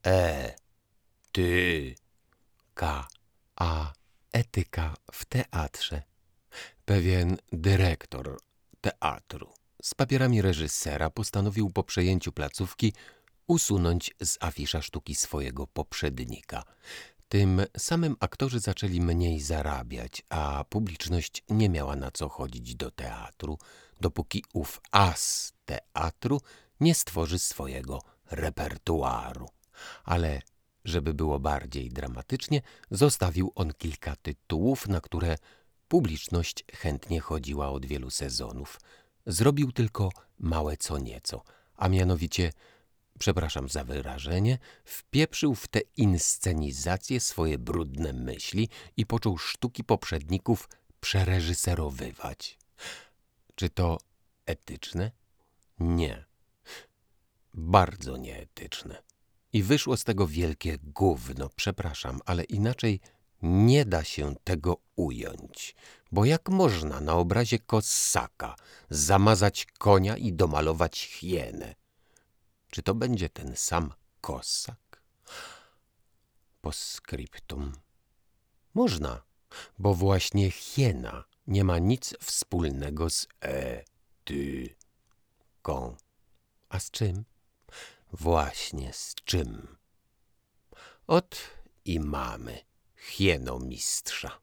etyka, a etyka w teatrze. Pewien dyrektor teatru z papierami reżysera postanowił po przejęciu placówki usunąć z afisza sztuki swojego poprzednika. Tym samym aktorzy zaczęli mniej zarabiać, a publiczność nie miała na co chodzić do teatru, dopóki ów as teatru nie stworzy swojego repertuaru. Ale żeby było bardziej dramatycznie, zostawił on kilka tytułów, na które publiczność chętnie chodziła od wielu sezonów. Zrobił tylko małe co nieco, a mianowicie, przepraszam za wyrażenie, wpieprzył w tę inscenizację swoje brudne myśli i począł sztuki poprzedników przereżyserowywać. Czy to etyczne? Nie. Bardzo nieetyczne. I wyszło z tego wielkie gówno, przepraszam, ale inaczej nie da się tego ująć, bo jak można na obrazie Kossaka zamazać konia i domalować hienę? Czy to będzie ten sam Kossak? Postscriptum. Można, bo właśnie hiena nie ma nic wspólnego z etyką. A z czym? Właśnie z czym? Ot i mamy hienomistrza.